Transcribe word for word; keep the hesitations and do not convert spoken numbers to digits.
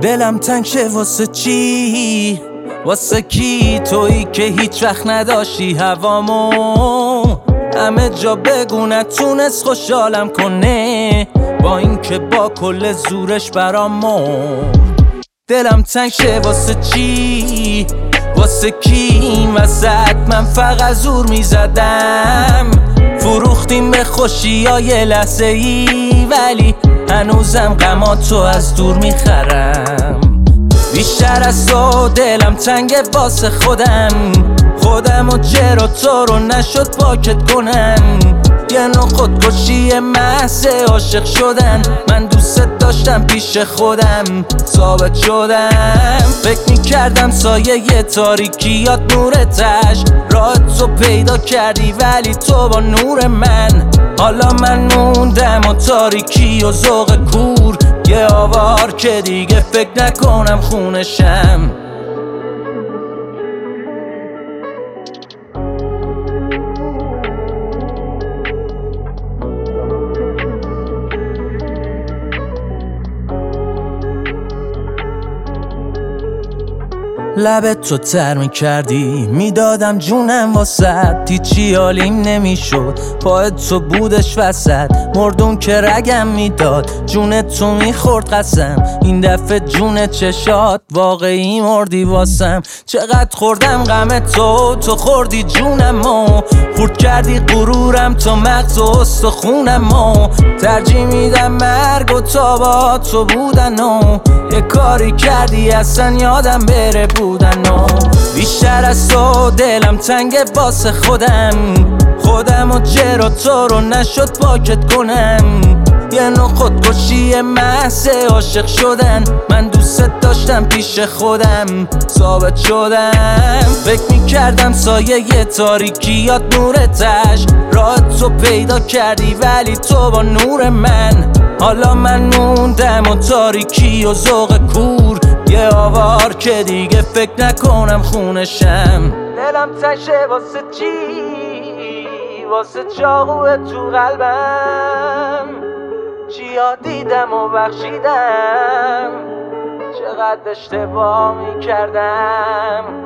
دلم تنگ شه واسه چی؟ واسه کی؟ تویی که هیچ وقت نداشتی هوامو همه جا بگو نتونست خوشحالم کنه، با اینکه با کل زورش برام مرد. دلم تنگ شه واسه چی؟ واسه کی؟ این وسط من فقط زور میزدم، فروختیم به خوشی های لحظه ای، ولی هنوزم غماتو از دور میخرم. بیشتر از تو دلم تنگه واسه خودم، خودم و چرا تو رو نشد پاکت کنم. یه نوع خودکشی محض عاشق شدن، من دوست داشتم پیش خودم ثابت شدم. فکر میکردم سایه تاریکیات نورتش، راه تو پیدا کردی ولی تو با نور من. حالا من موندم و تاریکی و ذوق کور، یه آوار که دیگه فکر نکنم خونشم. لبت تو تر میکردی میدادم جونم واسد، هیچی حالیم نمیشد پایت تو بودش وسط. مردون که رگم میداد جونت تو میخورد قسم، این دفعه جون چشات واقعی مردی واسم. چقدر خوردم غم تو، تو خوردی جونمو، خورد کردی غرورم تو مغز و استخونمو. ترجیح میدم مرگ و تا با تو بودن و یه کاری کردی اصلا یادم بره بودن و. بیشتر از تو دلم تنگه واسه خودم، خودم و چرا تو رو نشد پاکت کنم. یه نوع خودکشی محض عاشق شدن، من دوست داشتم پیش خودم ثابت شدم. فکر میکردم سایه تاریکیات نورتش، راه تو پیدا کردی ولی تو با نور من. حالا من موندم و تاریکی و ذوق کور، یه آوار که دیگه فکر نکنم خونشم. دلم تنگ شه واسه چی؟ واسه چاقوه تو قلبم، چیا دیدم و بخشیدم، چقدر اشتباه میکردم.